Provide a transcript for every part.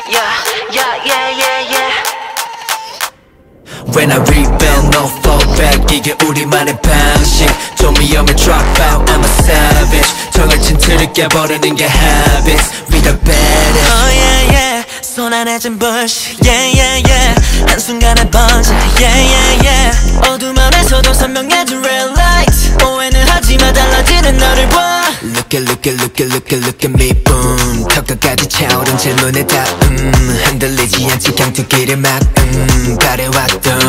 When I rebound, no fall back. 이게 우리만의 방식. 좀 위험해 drop out, I'm a savage. 정해진 틀을 깨버리는 게 habits. We the baddest. Oh yeah yeah. 손 안에 진 bush. Yeah yeah yeah. 한순간에 번져. Yeah yeah yeah. 어둠 안에서도 선명해진 red light. 오해는 하지마 달라지는 너를 봐. Look at me boom. 턱까지 차오른 질문에 다 흔들리지 않지 강투기를 막 바래왔던.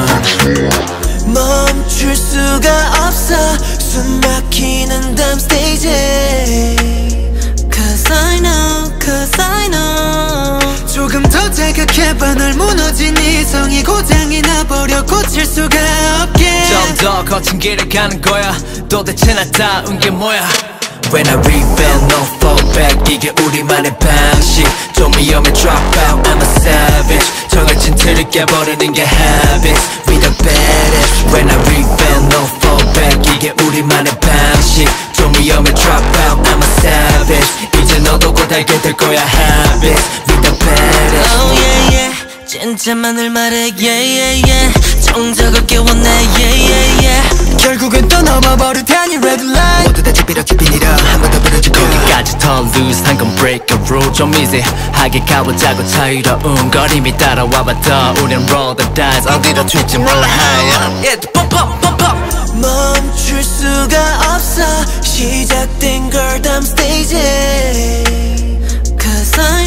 멈출 수가 없어 숨 막히는 다음 스테이지. Cause I know 조금 더 자각해봐. 널 무너진 이성이 고장이 나버려 고칠 수가 없게. 좀 더 거친 길을 가는 거야. 도대체 나다운 게 뭐야. When I rebound, no fall back. 이게 우리만의 방식. 좀 위험해 drop out, I'm a savage. 정해진 틀을 깨버리는 게 habits. We the baddest. When I rebound, no fall back. 이게 우리만의 방식. 좀 위험해 drop out, I'm a savage. 이제 너도 곧 알게 될 거야 habits. We the baddest. Oh yeah yeah. 진짜만을 말해 yeah yeah yeah. 정적 없게 원해 yeah yeah yeah. 결국은 또 넘어버릴 테니 red light. 모두 다 집이라 기빈이라 한 번 더 부러질 거야. 여기까지 더 loose 한 건 break a rule. 좀 easy하게 가보자고 자유로운 거림이 따라와봐 더. 우린 roll the dice 어디로 튈지 몰라 high. Yeah, pump up pump up. 멈출 수가 없어 시작된 걸 다음 스테이지. Cause I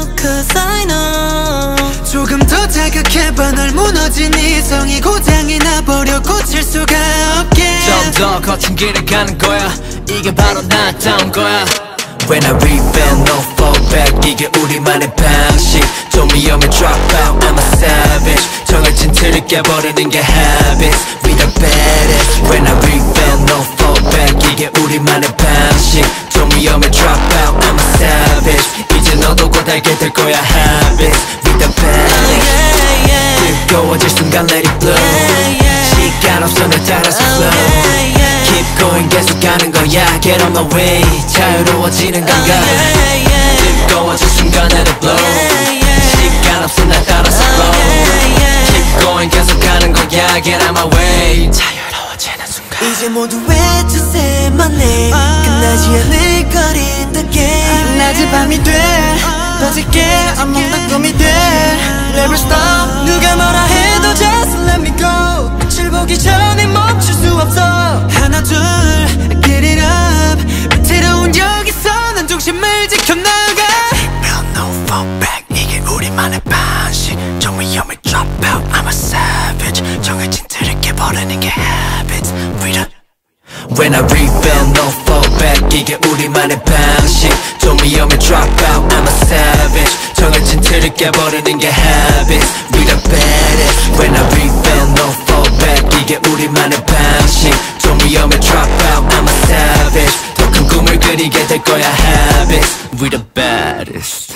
know 조금 더 자각해봐. 널 무너진 이성이 고장이 나버려 고칠 수가 없게. 좀 더 거친 길을 가는 거야. 이게 바로 나다운 거야. When I rebound, no fall back. 이게 우리만의 방식. 좀 위험해 drop out, I'm a savage. 정해진 틀을 깨버리는 게 habits. We the baddest. When I rebound, no fall back. 이게 우리만의 방식. 좀 위험해 drop out, I'm a savage. 이제 너도 곧 알게 될 거야 habits. We the baddest. 뜨거워질 순간 let it blow. 시간 없어 널 따라서 flow. Keep going 계속 가는 거야. Get on my way. 자유로워지는 건가. 뜨거워질 순간 let it blow. 시간 없어 날 따라서 flow. Keep going 계속 가는 거야. Get on my way. 자유로워지는 순간. 이제 모두 외쳐세만 해. 끝나지 않을 거린 the game. 낮이 밤이 돼 빠질게 악몽 다 꿈이 돼. Never stop. 누가 뭐라 해도 just let me go. 끝을 보기 전에 멈출 수 없어. 하나 둘 get it up. 위태로운 여기서 난 중심을 지켜나가. Rebound, no fall back. 이게 우리만의 방식. 좀 위험해 drop out, I'm a savage. 정해진 틀을 깨버리는 게 habits. When I rebound, no fall back. 이게 우리만의 방식. 좀 위험해 drop out, I'm a savage. 정해진 틀을 깨버리는 게 habits. We the baddest. When I rebound, no fall back. 이게 우리만의 방식. 좀 위험해 drop out, I'm a savage. 더 큰 꿈을 그리게 될 거야 habits. We the baddest.